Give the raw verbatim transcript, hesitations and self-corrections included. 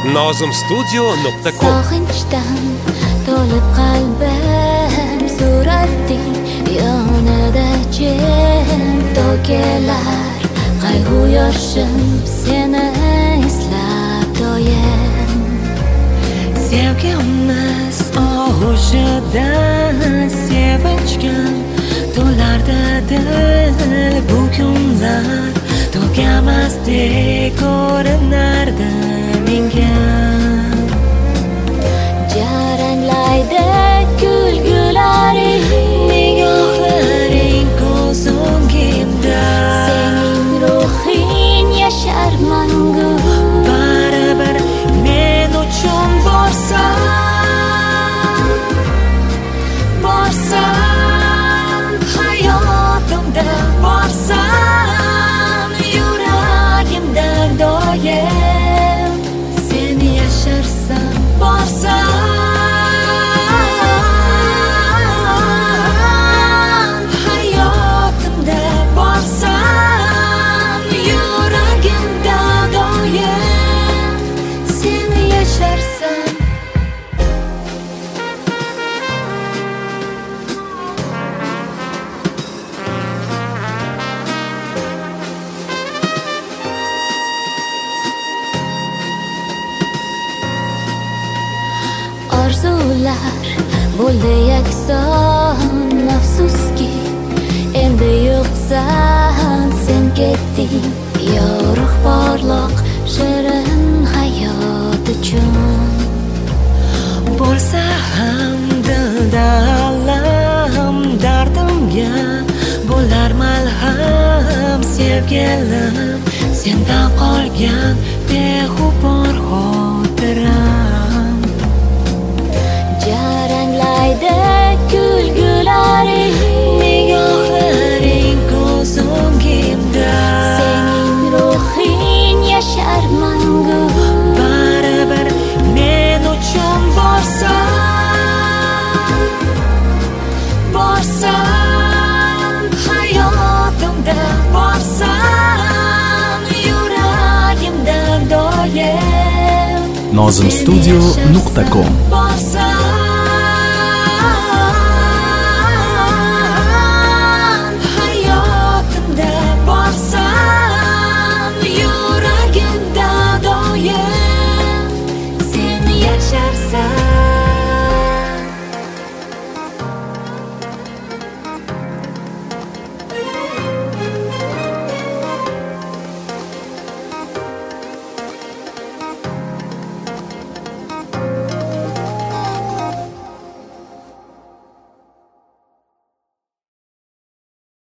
nozim studio nuqta com. Sog'inchdan to'lib qalbim, suratding yonida jim to'kilar qayg'u yoshim seni eslab doim. Sevgimiz og'ushidan sevinchga to'lardi dil, bu kunlar tugamasdek ko'rinardi menga. Jaranglaydi kulgularing, nigohlaring ko'z o'ngimda, sening ruhing yashar mangu. baribir men uchun borsan, borsan hayotimda, borsan yuragimda doim sen yasharsan, borsan hayotimda, borsan yuragimda doim sen yasharsan. Orzular bo'ldi yakson, afsuski endi yo'qsan, sen ketding yorug' porloq shirin hayot uchun. Bo'lsa ham dilda alam, dardimga bo'lar malham, sevgilim sendan qolgan beg'ubor xotiram. Jaranglaydi kulgularing, nigohlaring ko'z o'ngimda, sening ruhing yashar mangu. baribir men uchun borsan, borsan hayotimda, borsan yuragimda doim nozim studio nuqta com.